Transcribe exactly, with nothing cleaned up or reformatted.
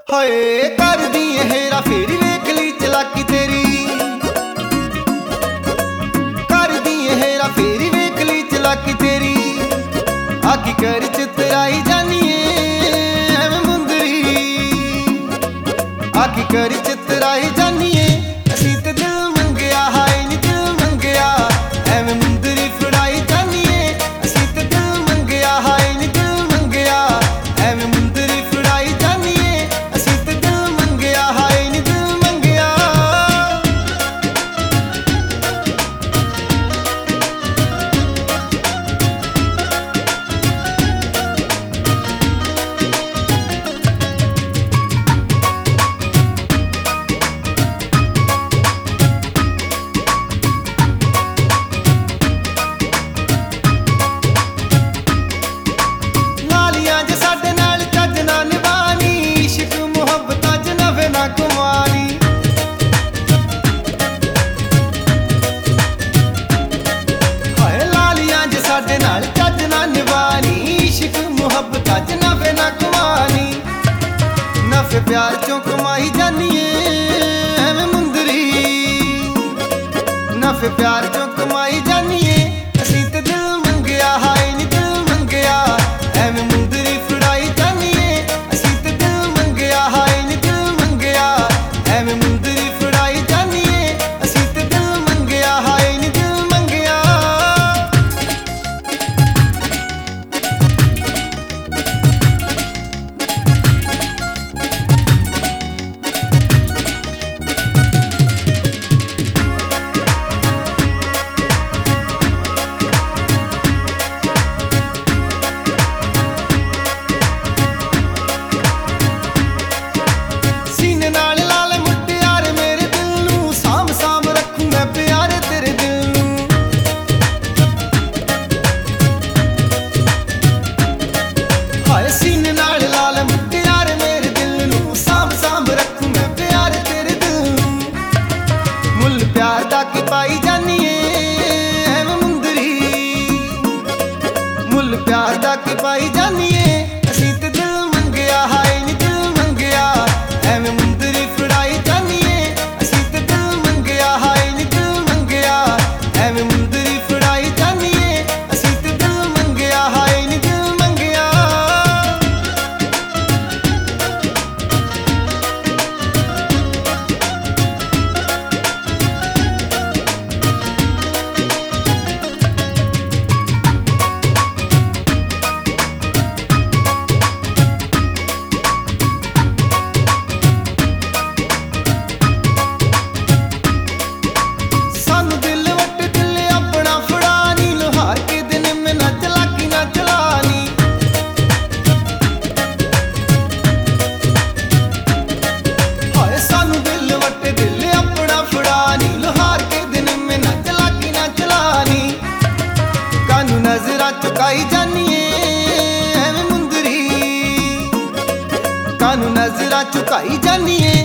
हाय कर दी हेरा फेरी वेख ली चलाकी तेरी, कर दी हेरा फेरी वेख ली चलाकी तेरी। आकी कर चितराई जानिए एवं मुंदरी, आकी कर चितराई जानिए असी ते दिल मंगया हाय नी दिल मंगया एवं मुंदरी फड़ाई जानिए असी ते दिल मंगया हाय नी दिल मंगया एवं मुंदरी फड़ाई जानिए असी ते दिल मंगया हाय नी दिल मंगया। नफे प्यार चों कमाई जानिए एवं मुंदरी, नफे प्यार चों कमाई जानिए असी ते दिल मंगया हाय नी दिल मंगया एवं मुंदरी फड़ाई जानिए असी ते दिल मंगया हाय नी दिल मंगया एवं मुंदरी फड़ाई जानिए असी ते दिल मंगया हाय नी दिल मंगया। प्यार दा की पाई जानिए एवं मुंदरी, मुल प्यार दा की पाई जानिए असी ते दिल मंगया हाय नी दिल मंगया एवं मुंदरी फड़ाई जानिए असी ते दिल मंगया हाय नी दिल मंगया एवं मुंदरी फड़ाई जानिए असी ते दिल मंगया हाय नी दिल मंगया। नजरा चुकाई जानिए एवं मुंदरी, कानू नजरा चुकाई जानिए